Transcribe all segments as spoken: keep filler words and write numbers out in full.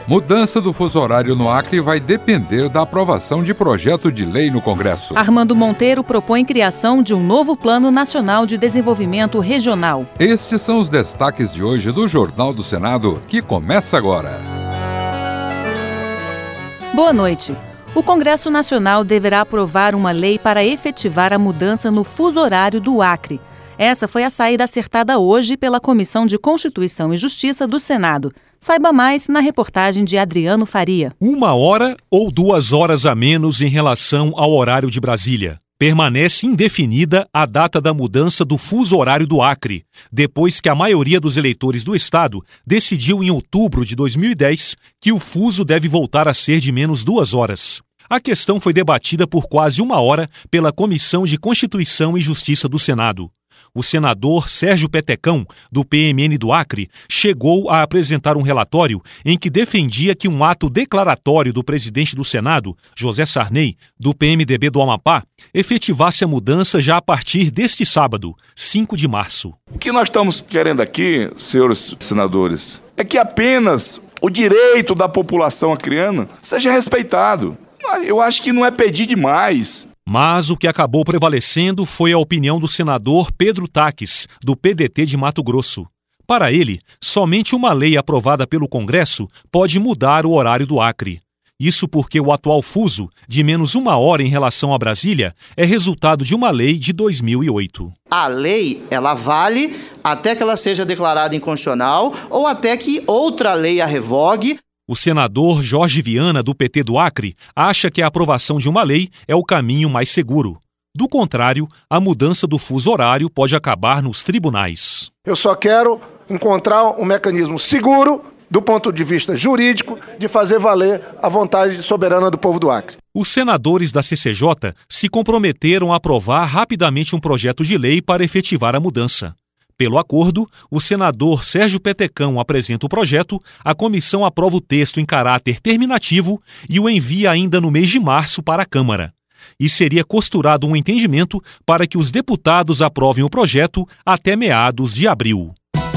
Mudança do fuso horário no Acre vai depender da aprovação de projeto de lei no Congresso. Armando Monteiro propõe criação de um novo Plano Nacional de Desenvolvimento Regional. Estes são os destaques de hoje do Jornal do Senado, que começa agora. Boa noite. O Congresso Nacional deverá aprovar uma lei para efetivar a mudança no fuso horário do Acre. Essa foi a saída acertada hoje pela Comissão de Constituição e Justiça do Senado. Saiba mais na reportagem de Adriano Faria. Uma hora ou duas horas a menos em relação ao horário de Brasília. Permanece indefinida a data da mudança do fuso horário do Acre, depois que a maioria dos eleitores do estado decidiu em outubro de dois mil e dez que o fuso deve voltar a ser de menos duas horas. A questão foi debatida por quase uma hora pela Comissão de Constituição e Justiça do Senado. O senador Sérgio Petecão, do P M N do Acre, chegou a apresentar um relatório em que defendia que um ato declaratório do presidente do Senado, José Sarney, do P M D B do Amapá, efetivasse a mudança já a partir deste sábado, cinco de março. O que nós estamos querendo aqui, senhores senadores, é que apenas o direito da população acreana seja respeitado. Eu acho que não é pedir demais. Mas o que acabou prevalecendo foi a opinião do senador Pedro Taques, do P D T de Mato Grosso. Para ele, somente uma lei aprovada pelo Congresso pode mudar o horário do Acre. Isso porque o atual fuso, de menos uma hora em relação a Brasília, é resultado de uma lei de dois mil e oito. A lei, ela vale até que ela seja declarada inconstitucional ou até que outra lei a revogue. O senador Jorge Viana, do P T do Acre, acha que a aprovação de uma lei é o caminho mais seguro. Do contrário, a mudança do fuso horário pode acabar nos tribunais. Eu só quero encontrar um mecanismo seguro, do ponto de vista jurídico, de fazer valer a vontade soberana do povo do Acre. Os senadores da C C J se comprometeram a aprovar rapidamente um projeto de lei para efetivar a mudança. Pelo acordo, o senador Sérgio Petecão apresenta o projeto, a comissão aprova o texto em caráter terminativo e o envia ainda no mês de março para a Câmara. E seria costurado um entendimento para que os deputados aprovem o projeto até meados de abril.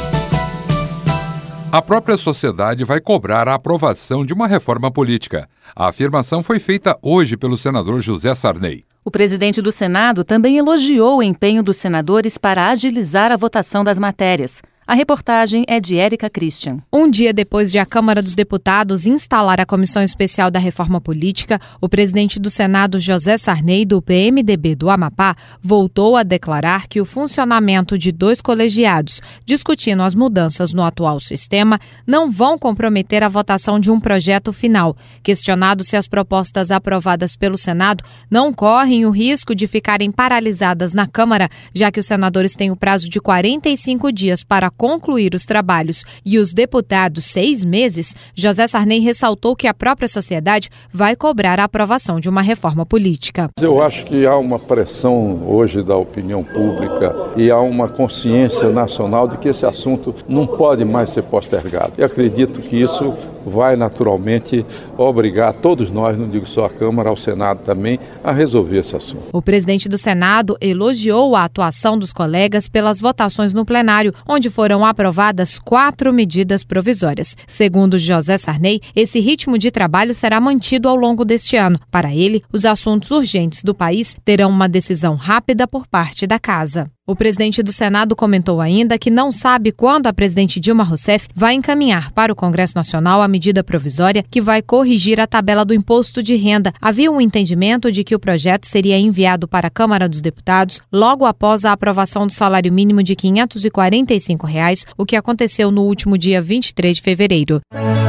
A própria sociedade vai cobrar a aprovação de uma reforma política. A afirmação foi feita hoje pelo senador José Sarney. O presidente do Senado também elogiou o empenho dos senadores para agilizar a votação das matérias. A reportagem é de Érica Christian. Um dia depois de a Câmara dos Deputados instalar a Comissão Especial da Reforma Política, o presidente do Senado, José Sarney, do P M D B do Amapá, voltou a declarar que o funcionamento de dois colegiados, discutindo as mudanças no atual sistema, não vão comprometer a votação de um projeto final. Questionado se as propostas aprovadas pelo Senado não correm o risco de ficarem paralisadas na Câmara, já que os senadores têm o prazo de quarenta e cinco dias para concluir os trabalhos e os deputados seis meses, José Sarney ressaltou que a própria sociedade vai cobrar a aprovação de uma reforma política. Eu acho que há uma pressão hoje da opinião pública e há uma consciência nacional de que esse assunto não pode mais ser postergado. Eu acredito que isso vai naturalmente obrigar todos nós, não digo só a Câmara, ao Senado também, a resolver esse assunto. O presidente do Senado elogiou a atuação dos colegas pelas votações no plenário, onde foram Foram aprovadas quatro medidas provisórias. Segundo José Sarney, esse ritmo de trabalho será mantido ao longo deste ano. Para ele, os assuntos urgentes do país terão uma decisão rápida por parte da Casa. O presidente do Senado comentou ainda que não sabe quando a presidente Dilma Rousseff vai encaminhar para o Congresso Nacional a medida provisória que vai corrigir a tabela do imposto de renda. Havia um entendimento de que o projeto seria enviado para a Câmara dos Deputados logo após a aprovação do salário mínimo de quinhentos e quarenta e cinco reais, o que aconteceu no último dia vinte e três de fevereiro.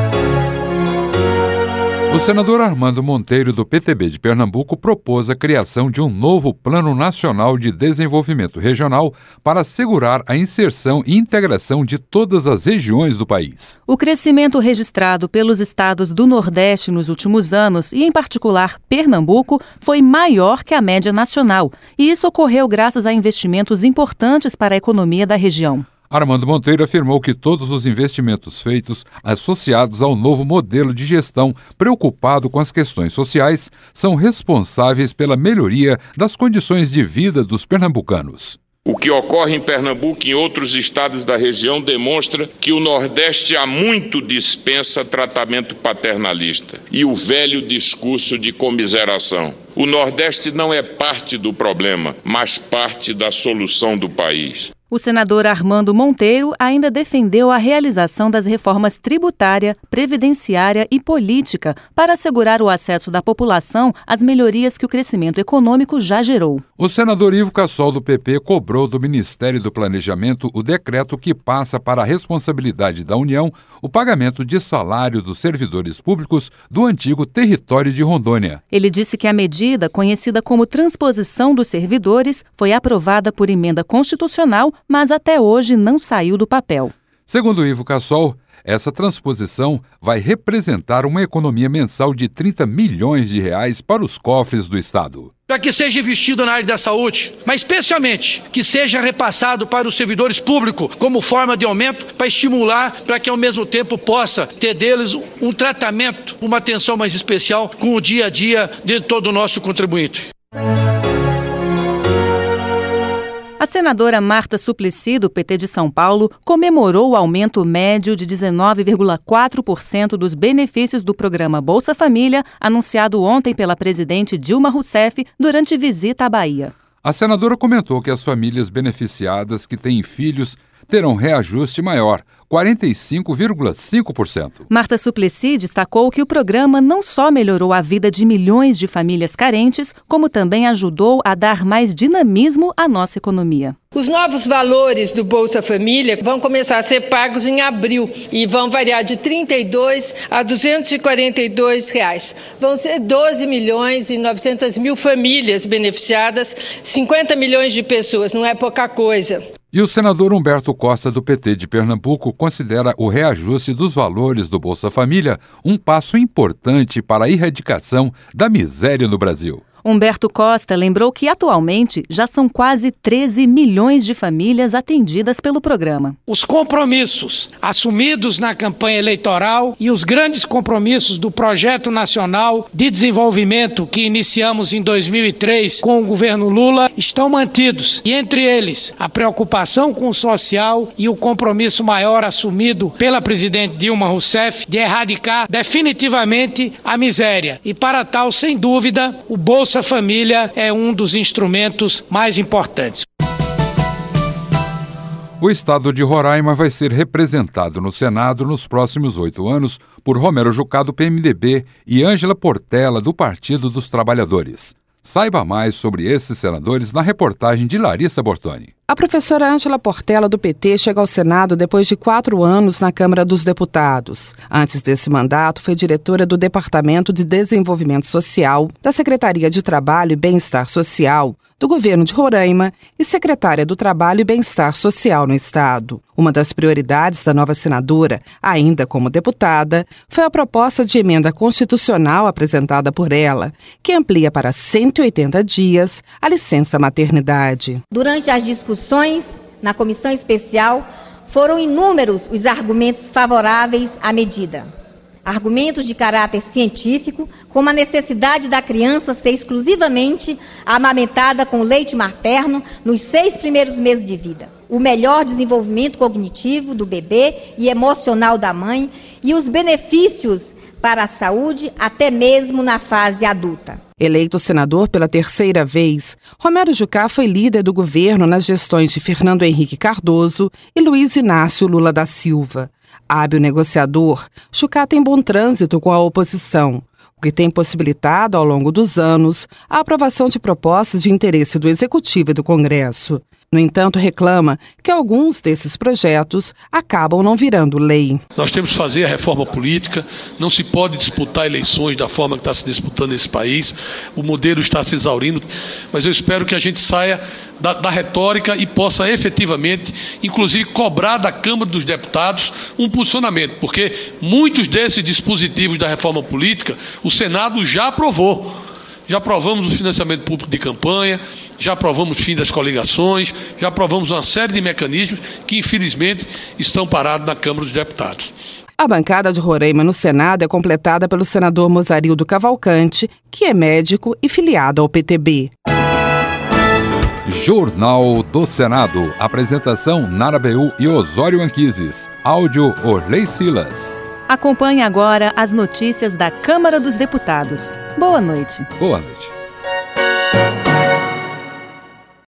O senador Armando Monteiro, do P T B de Pernambuco, propôs a criação de um novo Plano Nacional de Desenvolvimento Regional para assegurar a inserção e integração de todas as regiões do país. O crescimento registrado pelos estados do Nordeste nos últimos anos, e em particular Pernambuco, foi maior que a média nacional, e isso ocorreu graças a investimentos importantes para a economia da região. Armando Monteiro afirmou que todos os investimentos feitos associados ao novo modelo de gestão preocupado com as questões sociais são responsáveis pela melhoria das condições de vida dos pernambucanos. O que ocorre em Pernambuco e em outros estados da região demonstra que o Nordeste há muito dispensa tratamento paternalista e o velho discurso de comiseração. O Nordeste não é parte do problema, mas parte da solução do país. O senador Armando Monteiro ainda defendeu a realização das reformas tributária, previdenciária e política para assegurar o acesso da população às melhorias que o crescimento econômico já gerou. O senador Ivo Cassol, do P P, cobrou do Ministério do Planejamento o decreto que passa para a responsabilidade da União o pagamento de salário dos servidores públicos do antigo território de Rondônia. Ele disse que a medida, conhecida como transposição dos servidores, foi aprovada por emenda constitucional, mas até hoje não saiu do papel. Segundo Ivo Cassol, essa transposição vai representar uma economia mensal de trinta milhões de reais para os cofres do Estado. Para que seja investido na área da saúde, mas especialmente que seja repassado para os servidores públicos como forma de aumento para estimular, para que ao mesmo tempo possa ter deles um tratamento, uma atenção mais especial com o dia a dia de todo o nosso contribuinte. A senadora Marta Suplicy, do P T de São Paulo, comemorou o aumento médio de dezenove vírgula quatro por cento dos benefícios do programa Bolsa Família, anunciado ontem pela presidente Dilma Rousseff durante visita à Bahia. A senadora comentou que as famílias beneficiadas que têm filhos terão reajuste maior, quarenta e cinco vírgula cinco por cento. Marta Suplicy destacou que o programa não só melhorou a vida de milhões de famílias carentes, como também ajudou a dar mais dinamismo à nossa economia. Os novos valores do Bolsa Família vão começar a ser pagos em abril e vão variar de trinta e dois a duzentos e quarenta e dois reais. Vão ser doze milhões e novecentas mil famílias beneficiadas, cinquenta milhões de pessoas, não é pouca coisa. E o senador Humberto Costa, do P T de Pernambuco, considera o reajuste dos valores do Bolsa Família um passo importante para a erradicação da miséria no Brasil. Humberto Costa lembrou que, atualmente, já são quase treze milhões de famílias atendidas pelo programa. Os compromissos assumidos na campanha eleitoral e os grandes compromissos do Projeto Nacional de Desenvolvimento que iniciamos em dois mil e três com o governo Lula estão mantidos. E, entre eles, a preocupação com o social e o compromisso maior assumido pela presidente Dilma Rousseff de erradicar definitivamente a miséria. E, para tal, sem dúvida, o Bolsa Família é um dos instrumentos mais importantes. O estado de Roraima vai ser representado no Senado nos próximos oito anos por Romero Jucá, do P M D B, e Ângela Portela, do Partido dos Trabalhadores. Saiba mais sobre esses senadores na reportagem de Larissa Bortoni. A professora Ângela Portela, do P T, chega ao Senado depois de quatro anos na Câmara dos Deputados. Antes desse mandato, foi diretora do Departamento de Desenvolvimento Social, da Secretaria de Trabalho e Bem-Estar Social, do Governo de Roraima e secretária do Trabalho e Bem-Estar Social no Estado. Uma das prioridades da nova senadora, ainda como deputada, foi a proposta de emenda constitucional apresentada por ela, que amplia para cento e oitenta dias a licença maternidade. Durante as discussões na comissão especial, foram inúmeros os argumentos favoráveis à medida. Argumentos de caráter científico, como a necessidade da criança ser exclusivamente amamentada com leite materno nos seis primeiros meses de vida, o melhor desenvolvimento cognitivo do bebê e emocional da mãe e os benefícios para a saúde até mesmo na fase adulta. Eleito senador pela terceira vez, Romero Jucá foi líder do governo nas gestões de Fernando Henrique Cardoso e Luiz Inácio Lula da Silva. Hábil negociador, Jucá tem bom trânsito com a oposição, o que tem possibilitado, ao longo dos anos, a aprovação de propostas de interesse do Executivo e do Congresso. No entanto, reclama que alguns desses projetos acabam não virando lei. Nós temos que fazer a reforma política, não se pode disputar eleições da forma que está se disputando nesse país, o modelo está se exaurindo, mas eu espero que a gente saia da, da retórica e possa efetivamente, inclusive, cobrar da Câmara dos Deputados um posicionamento, porque muitos desses dispositivos da reforma política o Senado já aprovou. Já aprovamos o financiamento público de campanha, já aprovamos o fim das coligações, já aprovamos uma série de mecanismos que, infelizmente, estão parados na Câmara dos Deputados. A bancada de Roraima no Senado é completada pelo senador Mozarildo Cavalcante, que é médico e filiado ao P T B. Jornal do Senado. Apresentação Nara Beu e Osório Anquises. Áudio Orley Silas. Acompanhe agora as notícias da Câmara dos Deputados. Boa noite. Boa noite.